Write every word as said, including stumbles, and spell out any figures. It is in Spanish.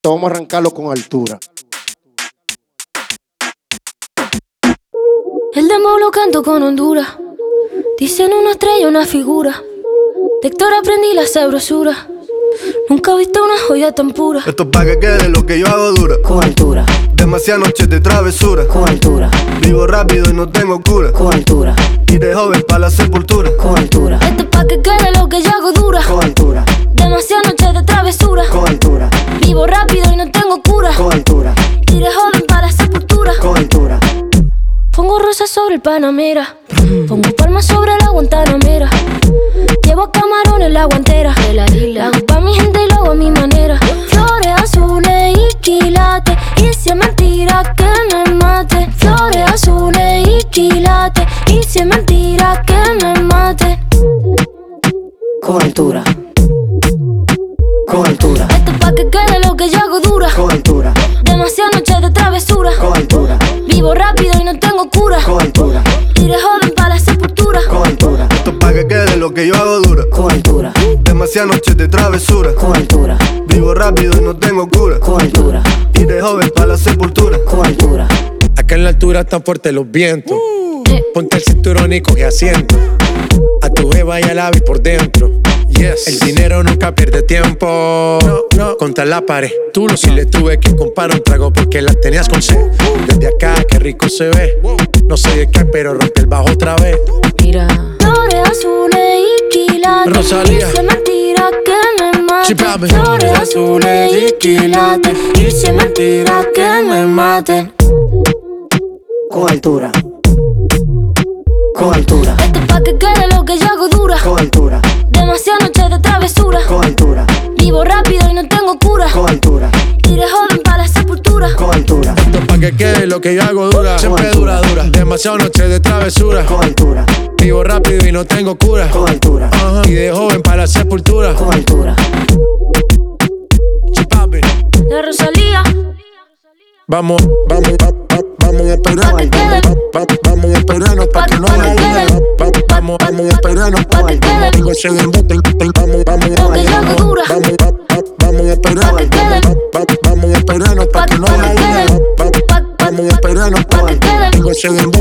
Esto vamos a arrancarlo con altura. El demo lo canto con Honduras. Dicen una estrella, una figura. De Héctor aprendí la sabrosura. Nunca he visto una joya tan pura. Esto es pa' que quede lo que yo hago dura. Con altura. Demasiadas noches de travesura. Con altura. Vivo rápido y no tengo cura. Con altura. Y de joven pa' la sepultura. Con altura. Esto es pa' que quede lo que yo hago dura. Con altura. Demasiadas noches de travesura. Con altura. Vivo rápido y no tengo cura. Con altura. Y de joven para la sepultura. Con altura. Pongo rosas sobre el Panamera. Pongo palmas sobre la Guantanamera. Llevo camarones en la guantera. La hago pa' mi gente y lo hago a mi manera. Flores azules y quilates. Y si es mentira que me mate. Flores azules y quilates. Y si es mentira que me mate. Con altura. Con altura. Esto es pa' que quede lo que yo hago dura. Con altura. Demasiadas noches de travesura. Con altura. Vivo rápido y no tengo cura. Con altura. Y de joven para la sepultura. Con altura. Esto es pa' que quede lo que yo hago dura. Con altura. Demasiadas noches de travesura. Con altura. Vivo rápido y no tengo cura. Con altura. Y de joven pa' la sepultura. Con altura. Acá en la altura están fuertes los vientos. Uh. Ponte el cinturón y coge asiento. A tu jeva y al ave por dentro. Yes. El dinero nunca pierde tiempo. No, no. Contra la pared. Tú lo si le tuve que comprar un trago porque las tenías con sed. Desde acá, qué rico se ve. No sé de qué, pero rompe el bajo otra vez. Mira. Flores azules y quilates. Rosalía. Y si es mentira que me mate. Chipabe. Flores azules y quilates. Y si es mentira que me mate. Con altura. Con altura. Esto es pa' que quede lo que yo hago dura. Con altura. Demasiadas noches de travesura. Con altura. Vivo rápido y no tengo cura. Con altura. Y de joven para la sepultura. Con altura. Esto es pa' que quede lo que yo hago dura. Siempre dura, dura. Demasiadas noches de travesura. Con altura. Vivo rápido y no tengo cura. Con altura. Ajá. Y de joven para la sepultura. Con altura. Chipabe. La Rosalía. Vamos, vamos, va- va- vamos a esperarnos. Va- va- Vamos a esperarnos pa' que no haya duda. Va- Vamos, vamos a esperarnos pa' que no tengo ese embuste. Vamos, vamos, Lo que yo hago dura. vamos, va- va- vamos a esperarnos. Va- va- Vamos a esperarnos pa' que no haya duda. Va- va- Vamos a esperarnos pa' que no tengo ese embuste.